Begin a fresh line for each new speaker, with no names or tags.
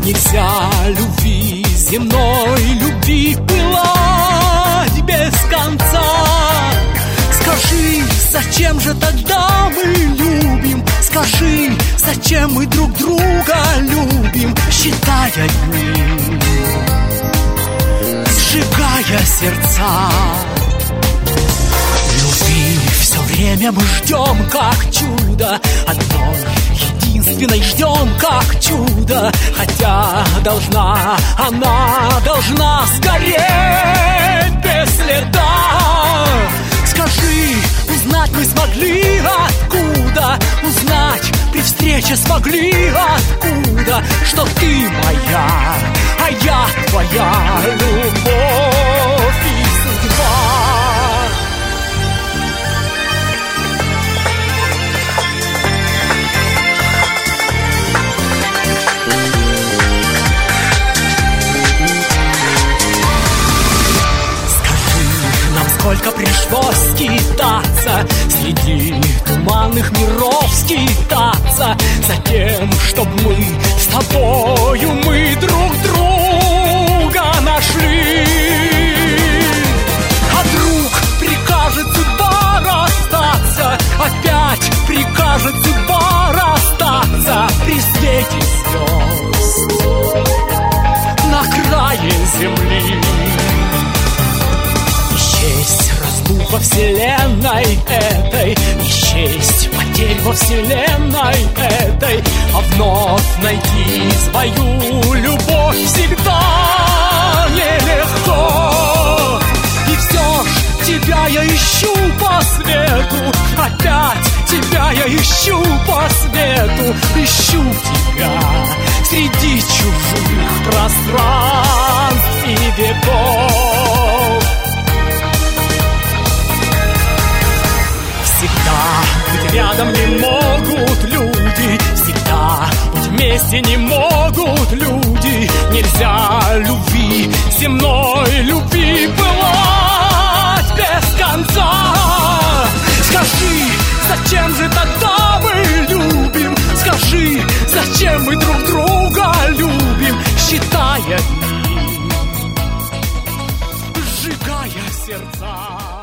нельзя любви, земной любви пылать без конца. Скажи, зачем же тогда мы любим? Скажи, зачем мы друг друга любим, считая дни, сжигая сердца? Любви все время мы ждем, как чудо, одной единственной ждем, как чудо. Хотя она должна сгореть без следа. Скажи, узнать мы смогли откуда? Узнать при встрече смогли откуда? Что ты моя, а я твоя любовь и судьба. Сколько пришлось скитаться среди туманных миров, скитаться за тем, чтоб мы с тобою мы друг друга нашли. А вдруг прикажет судьба расстаться, опять прикажет судьба расстаться при свете звезд на крае земли. Исчесть разлук во вселенной этой, исчесть потерь во вселенной этой, а вновь найти свою любовь всегда нелегко. И все ж тебя я ищу по свету, опять тебя я ищу по свету, ищу тебя среди чужих пространств и веков. Всегда быть рядом не могут люди, всегда быть вместе не могут люди. Нельзя любви, земной любви пылать без конца. Скажи, зачем же тогда мы любим? Скажи, зачем мы друг друга любим, считая дни, сжигая сердца?